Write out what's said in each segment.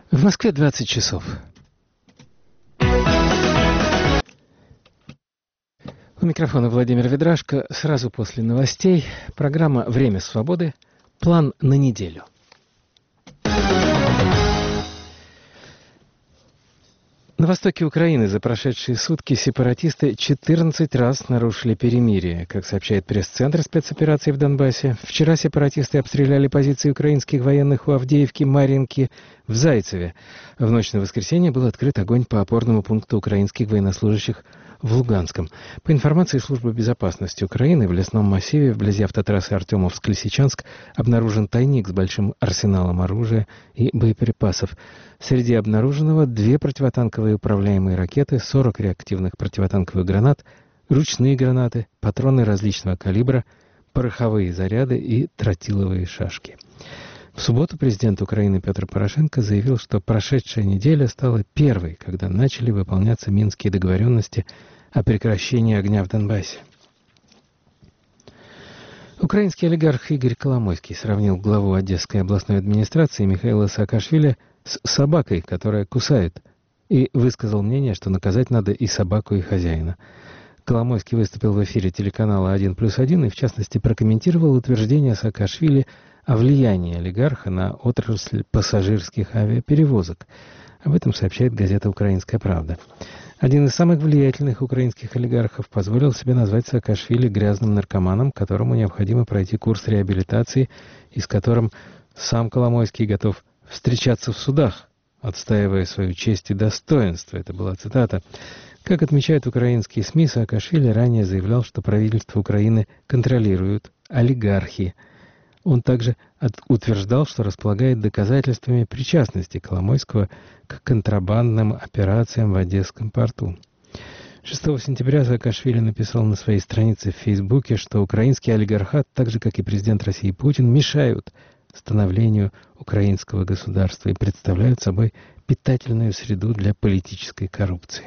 В Москве 20 часов. У микрофона Владимир Ведрашко. Сразу после новостей программа «Время свободы». План на неделю. На востоке Украины за прошедшие сутки сепаратисты 14 раз нарушили перемирие. Как сообщает пресс-центр спецоперации в Донбассе, вчера сепаратисты обстреляли позиции украинских военных у Авдеевки, Марьинки, в Зайцеве. В ночь на воскресенье был открыт огонь по опорному пункту украинских военнослужащих в Луганском. По информации Службы безопасности Украины, в лесном массиве вблизи автотрассы Артемовск-Лисичанск обнаружен тайник с большим арсеналом оружия и боеприпасов. Среди обнаруженного 2 противотанковые управляемые ракеты, 40 реактивных противотанковых гранат, ручные гранаты, патроны различного калибра, пороховые заряды и тротиловые шашки. В субботу президент Украины Петр Порошенко заявил, что прошедшая неделя стала первой, когда начали выполняться Минские договоренности о прекращении огня в Донбассе. Украинский олигарх Игорь Коломойский сравнил главу Одесской областной администрации Михаила Саакашвили с собакой, которая кусает, и высказал мнение, что наказать надо и собаку, и хозяина. Коломойский выступил в эфире телеканала «1+1» и, в частности, прокомментировал утверждение Саакашвили о влиянии олигарха на отрасль пассажирских авиаперевозок. Об этом сообщает газета «Украинская правда». Один из самых влиятельных украинских олигархов позволил себе назвать Саакашвили грязным наркоманом, которому необходимо пройти курс реабилитации, и с которым сам Коломойский готов встречаться в судах, отстаивая свою честь и достоинство. Это была цитата. Как отмечают украинские СМИ, Саакашвили ранее заявлял, что правительство Украины контролируют олигархи. Он также утверждал, что располагает доказательствами причастности Коломойского к контрабандным операциям в Одесском порту. 6 сентября Саакашвили написал на своей странице в Фейсбуке, что украинский олигархат, так же как и президент России Путин, мешают становлению украинского государства и представляют собой питательную среду для политической коррупции.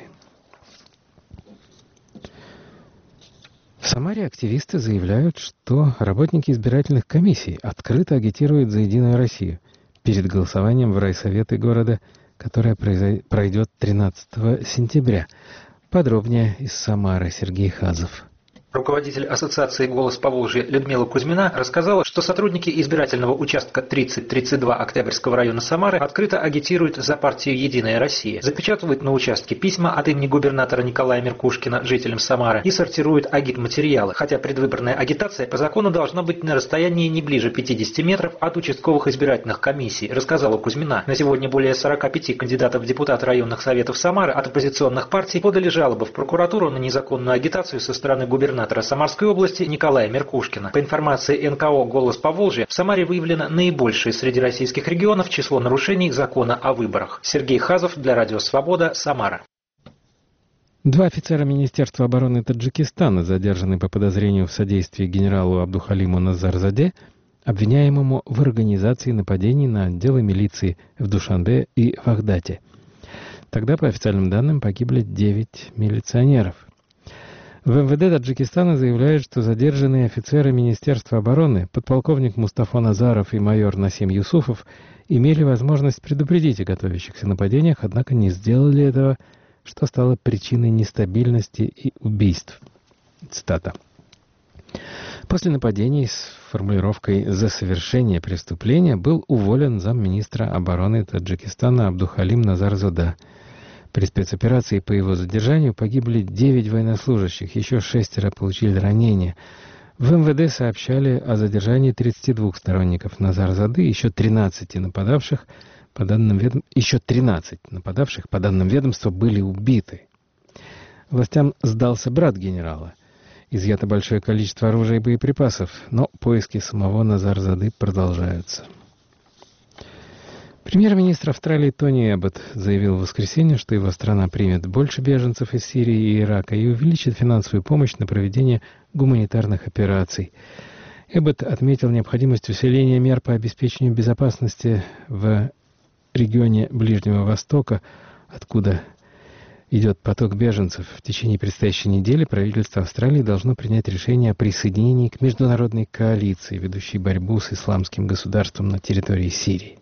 В Самаре активисты заявляют, что работники избирательных комиссий открыто агитируют за «Единую Россию» перед голосованием в райсоветы города, которое пройдет 13 сентября. Подробнее из Самары Сергей Хазов. Руководитель Ассоциации «Голос Поволжья» Людмила Кузьмина рассказала, что сотрудники избирательного участка 30-32 Октябрьского района Самары открыто агитируют за партию «Единая Россия», запечатывают на участке письма от имени губернатора Николая Меркушкина жителям Самары и сортируют агитматериалы, хотя предвыборная агитация по закону должна быть на расстоянии не ближе 50 метров от участковых избирательных комиссий, рассказала Кузьмина. На сегодня более 45 кандидатов в депутаты районных советов Самары от оппозиционных партий подали жалобы в прокуратуру на незаконную агитацию со стороны губернатора Самарской области Николая Меркушкина. По информации НКО «Голос Поволжья», в Самаре выявлено наибольшее среди российских регионов число нарушений закона о выборах. Сергей Хазов для Радио Свобода, Самара. 2 офицера Министерства обороны Таджикистана задержаны по подозрению в содействии генералу Абдухалиму Назарзаде, обвиняемому в организации нападений на отделы милиции в Душанбе и Вахдате. Тогда, по официальным данным, погибли 9 милиционеров. В МВД Таджикистана заявляют, что задержанные офицеры Министерства обороны, подполковник Мустафа Назаров и майор Насим Юсуфов, имели возможность предупредить о готовящихся нападениях, однако не сделали этого, что стало причиной нестабильности и убийств. Цитата. После нападений с формулировкой «за совершение преступления» был уволен замминистра обороны Таджикистана Абдухалим Назарзада. При спецоперации по его задержанию погибли 9 военнослужащих, еще 6 получили ранения. В МВД сообщали о задержании 32 сторонников Назарзады, еще 13 нападавших, по данным ведомства, были убиты. Властям сдался брат генерала. Изъято большое количество оружия и боеприпасов, но поиски самого Назарзады продолжаются. Премьер-министр Австралии Тони Эбботт заявил в воскресенье, что его страна примет больше беженцев из Сирии и Ирака и увеличит финансовую помощь на проведение гуманитарных операций. Эбботт отметил необходимость усиления мер по обеспечению безопасности в регионе Ближнего Востока, откуда идет поток беженцев. В течение предстоящей недели правительство Австралии должно принять решение о присоединении к международной коалиции, ведущей борьбу с исламским государством на территории Сирии.